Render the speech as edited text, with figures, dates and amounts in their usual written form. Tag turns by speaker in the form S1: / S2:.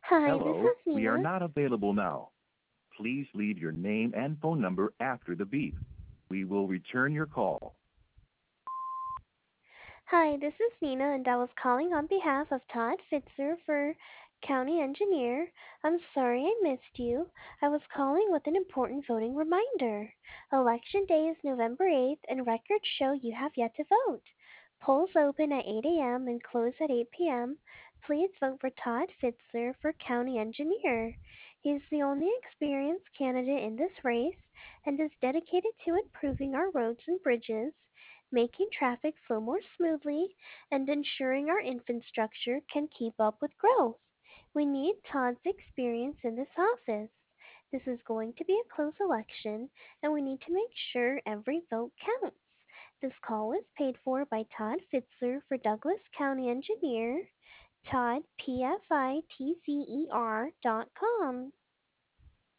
S1: Hi, this
S2: Hello,
S1: is
S2: we are
S1: Nina.
S2: not available now. Please leave your name and phone number after the beep. We will return your call.
S1: Hi, this is Nina, and I was calling on behalf of Todd Fitzer for County Engineer. I'm sorry I missed you. I was calling with an important voting reminder. Election Day is November 8th, and records show you have yet to vote. Polls open at 8 a.m. and close at 8 p.m. Please vote for Todd Fitzer for County Engineer. He's the only experienced candidate in this race and is dedicated to improving our roads and bridges, making traffic flow more smoothly, and ensuring our infrastructure can keep up with growth. We need Todd's experience in this office. This is going to be a close election, and we need to make sure every vote counts. This call is paid for by Todd Fitzer for Douglas County Engineer, Todd, PFITCER.com.